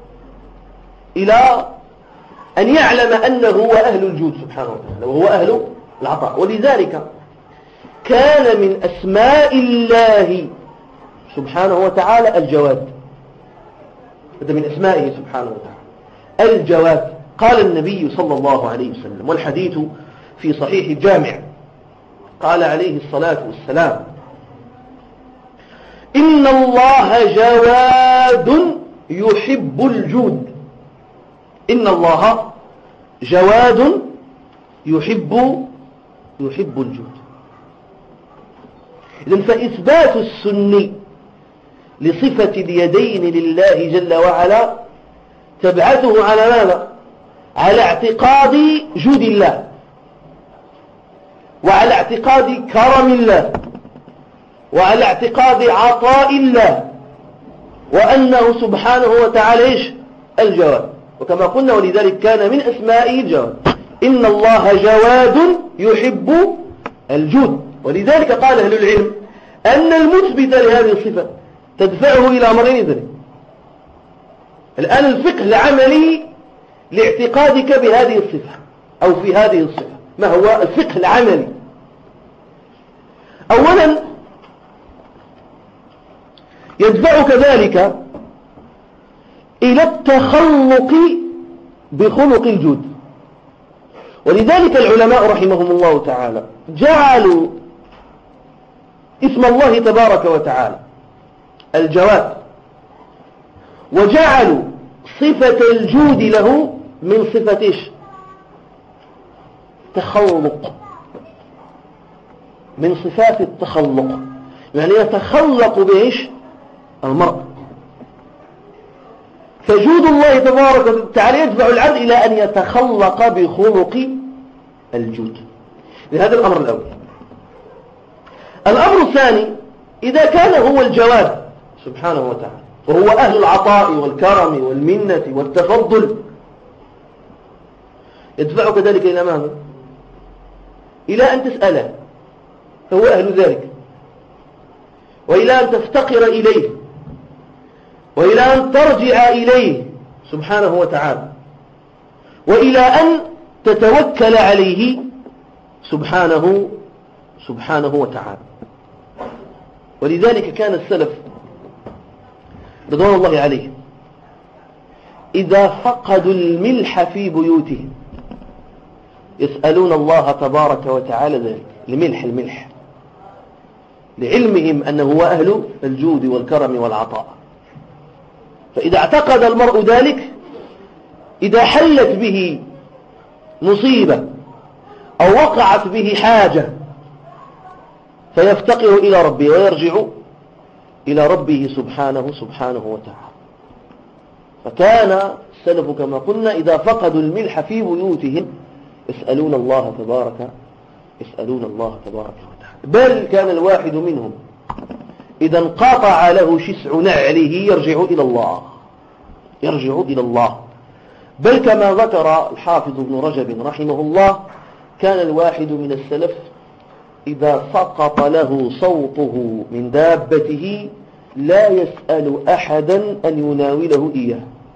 إلى أن يعلم أنه هو أهل الجود سبحانه وتعالى وهو أهل العطاء. ولذلك كان من أسماء الله سبحانه وتعالى الجواد، هذا من أسمائه سبحانه وتعالى الجواد. قال النبي صلى الله عليه وسلم، والحديث في صحيح الجامع، قال عليه الصلاة والسلام إن الله جواد يحب الجود. إن الله جواد يحب الجود. إذن فإثبات السني لصفة اليدين لله جل وعلا تبعثه على ماذا؟ على اعتقاد جود الله وعلى اعتقاد كرم الله وعلى اعتقاد عطاء الله وأنه سبحانه وتعالى إيش؟ الجواد. وكما قلنا ولذلك كان من أسمائه الجواد، إن الله جواد يحب الجود. ولذلك قال أهل العلم أن المثبت لهذه الصفة تدفعه إلى أمرين اثنين. الآن الفقه العملي لاعتقادك بهذه الصفة أو في هذه الصفة، ما هو الفقه العملي؟ أولا يدفعك ذلك إلى التخلق بخلق الجود. ولذلك العلماء رحمهم الله تعالى جعلوا اسم الله تبارك وتعالى الجواد، وجعلوا صفة الجود له من صفة إيش؟ تخلق، من صفات التخلق، يعني يتخلق بإيش؟ المرء. فجود الله تبارك وتعالى يدفع العبد إلى أن يتخلق بخلق الجود. لهذا الأمر الأول. الأمر الثاني، إذا كان هو الجواد سبحانه وتعالى وهو أهل العطاء والكرم والمنة والتفضل، يدفعك ذلك إلى ماذا؟ إلى أن تسأله، فهو أهل ذلك، وإلى أن تفتقر إليه، وإلى أن ترجع إليه سبحانه وتعالى، وإلى أن تتوكل عليه سبحانه وتعالى. ولذلك كان السلف رضوان الله عليهم إذا فقدوا الملح في بيوتهم يسألون الله تبارك وتعالى ذلك، الملح لعلمهم أنه هو أهل الجود والكرم والعطاء. فإذا اعتقد المرء ذلك، إذا حلت به مصيبة أو وقعت به حاجة فيفتقر إلى ربه ويرجع إلى ربه سبحانه وتعالى. فكان السلف كما قلنا إذا فقدوا الملح في بيوتهم يسألون الله تبارك وتعالى. بل كان الواحد منهم إذا انقطع له شسع نعله يرجع إلى الله. بل كما ذكر الحافظ ابن رجب رحمه الله، كان الواحد من السلف إذا سقط له صوته من دابته لا يسأل أحدا أن يناوله إياه.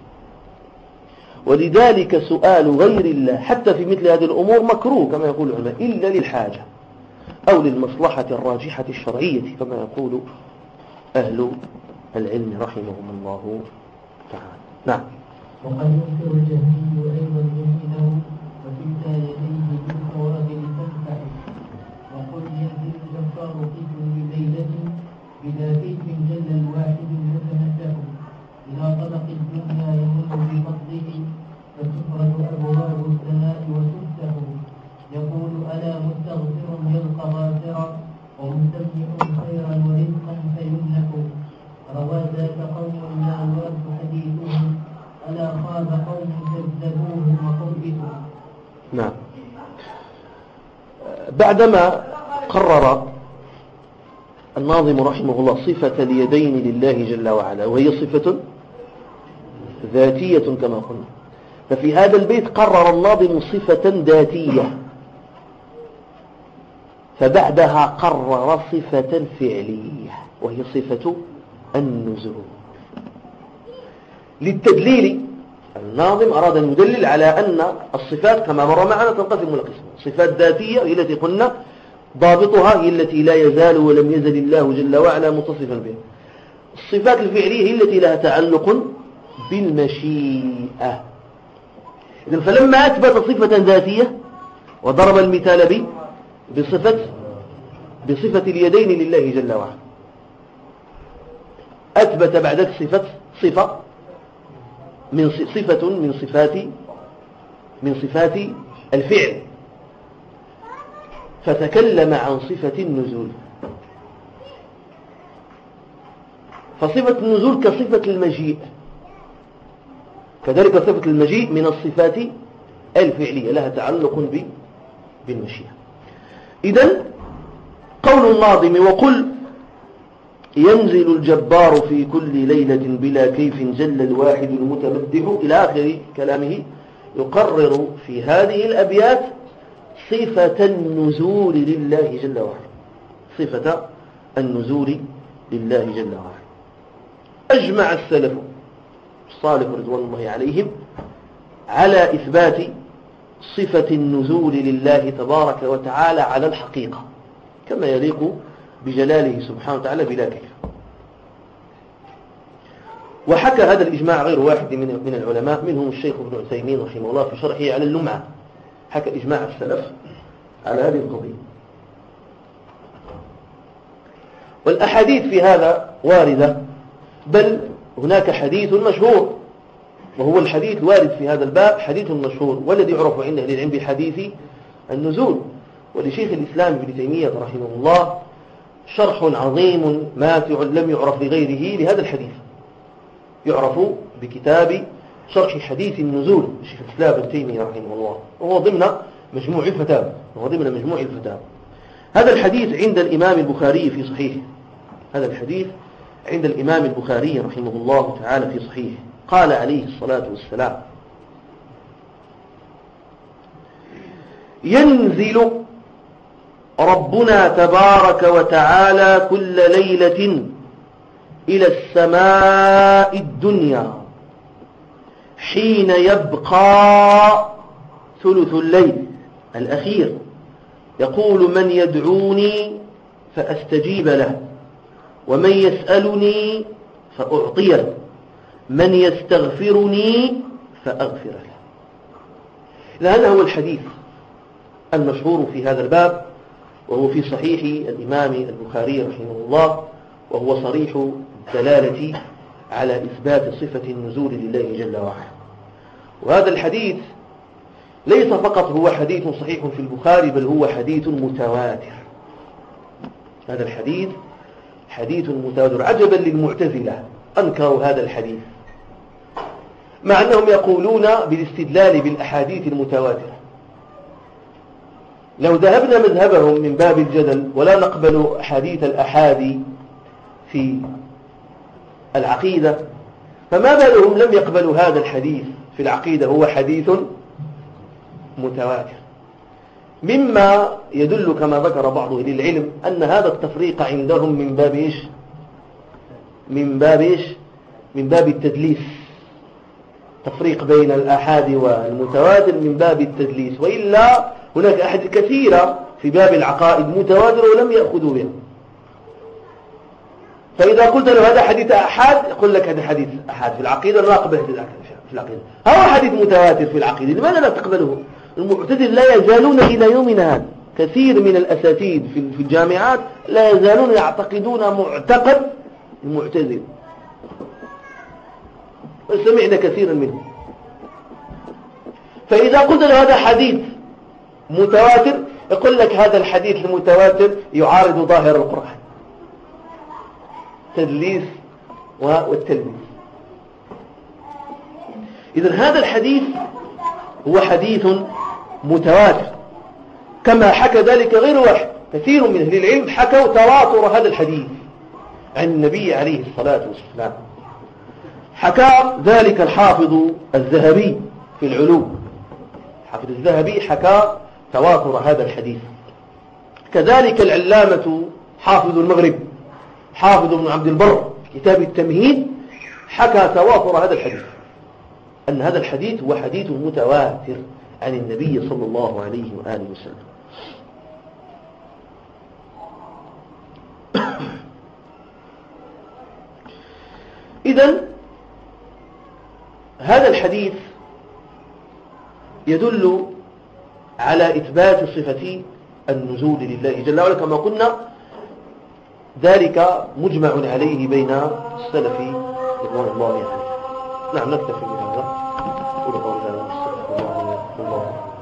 ولذلك سؤال غير الله حتى في مثل هذه الأمور مكروه كما يقول العلماء، إلا للحاجة أو للمصلحة الراجحة الشرعية كما يقول أهل العلم رحمهم الله تعالى. نعم. وقد ينكر الجهمي أيضا يمينه وكلتا يديه بالقوابل تنفع، وقل ينزل الجبار في كل ليلة بلا كيف جل الواحد المتنزه، إلى طبق الدنيا يمر بفضله فتفرج أبواب السماء وتفتح، يقول ألا مستغفر يلقى غافرا ومستمع خيرا ورزقا فيملك، روى ذاك قوم لا يرد حديثهم ألا خاب قوم كذبوه وخبثوا. نعم. بعدما قرر الناظم رحمه الله صفة اليدين لله جل وعلا، وهي صفة ذاتية كما قلنا، ففي هذا البيت قرر الناظم صفة ذاتية، فبعدها قرر صفة فعلية وهي صفة النزول. للتدليل الناظم أراد أن يدلل على أن الصفات كما مر معنا تنقسم إلى قسمين: صفات ذاتية هي التي قلنا ضابطها هي التي لا يزال ولم يزل الله جل وعلا متصفا بها. الصفات الفعلية هي التي لها تعلق بالمشيئة. إذن فلما أثبت صفة ذاتية وضرب المثال بصفة اليدين لله جل وعلا، أثبت بعد صفة من صفات الفعل، فتكلم عن صفة النزول. فصفة النزول كصفة المجيء، كذلك صفة المجيء من الصفات الفعلية لها تعلق بالمشيئة. إذن قول الناظم وقل ينزل الجبار في كل ليلة بلا كيف جل الواحد المتمدح إلى آخر كلامه يقرر في هذه الأبيات صفة النزول لله جل وعلا، صفة النزول لله جل وعلا. أجمع السلف الصالح رضوان الله عليهم على إثبات صفة النزول لله تبارك وتعالى على الحقيقة كما يليق بجلاله سبحانه وتعالى بلا كيف. وحكى هذا الإجماع غير واحد من العلماء، منهم الشيخ ابن عثيمين رحمه الله في شرحه على اللمعة، حكى إجماع السلف على هذه القضية. والأحاديث في هذا واردة، بل هناك حديث مشهور، وهو الحديث الوارد في هذا الباب حديث مشهور والذي يعرف عند أهل العلم بحديث النزول. ولشيخ الإسلام ابن تيمية رحمه الله شرح عظيم ماتع لم يعرف لغيره لهذا الحديث، يعرف بكتاب شرح حديث النزول لشيخ الإسلام ابن تيمية رحمه الله، وهو ضمن مجموع الفتاوى، هذا الحديث عند الإمام البخاري في صحيحه، هذا الحديث عند الإمام البخاري رحمه الله تعالى في صحيحه. قال عليه الصلاة والسلام ينزل ربنا تبارك وتعالى كل ليلة إلى السماء الدنيا حين يبقى ثلث الليل الأخير، يقول من يدعوني فأستجيب له، ومن يسألني فأعطيه، من يستغفرني فأغفر له. هذا هو الحديث المشهور في هذا الباب، وهو في صحيح الإمام البخاري رحمه الله، وهو صريح الدلالة على إثبات صفة النزول لله جل وعلا. وهذا الحديث ليس فقط هو حديث صحيح في البخاري، بل هو حديث متواتر. هذا الحديث حديث متواتر. عجبا للمعتزلة أنكروا هذا الحديث مع أنهم يقولون بالاستدلال بالأحاديث المتواترة. لو ذهبنا مذهبهم من باب الجدل ولا نقبل حديث الأحادي في العقيدة، فما بالهم لم يقبلوا هذا الحديث في العقيدة، هو حديث متواتر، مما يدل كما ذكر بعض أهل العلم أن هذا التفريق عندهم من باب إيش؟ من باب التدليس، تفريق بين الآحاد والمتواتر من باب التدليس، وإلا هناك أحاديث كثيرة في باب العقائد متواتر ولم يأخذوا بها. فإذا قلت له هذا حديث أحاد يقول لك هذا حديث أحاد في العقيدة، لا أقبل في العقيدة. هو حديث متواتر في العقيدة، لماذا لا تقبله؟ المعتزلة لا يزالون إلى يومنا هذا، كثير من الأساتذة في الجامعات لا يزالون يعتقدون معتقد المعتزلة، وسمعنا كثيرا منهم. فإذا قلت له هذا حديث متواتر يقول لك هذا الحديث المتواتر يعارض ظاهر القرآن، تدليس والتلبيس. إذن هذا الحديث هو حديث متواتر، كما حكى ذلك غير واحد، كثير من أهل العلم حكوا تواتر هذا الحديث عن النبي عليه الصلاة والسلام. حكى ذلك الحافظ الذهبي في العلوم، الحافظ الذهبي حكى تواتر هذا الحديث. كذلك العلامة حافظ المغرب حافظ ابن عبد البر في كتاب التمهيد حكى تواتر هذا الحديث، أن هذا الحديث هو حديث متواتر عن النبي صلى الله عليه وآله وسلم. إذن هذا الحديث يدل على إثبات صفة النزول لله جل وعلا كما قلنا، ذلك مجمع عليه بين السلف رضوان الله عليهم. نعم، نكتفي بهذا.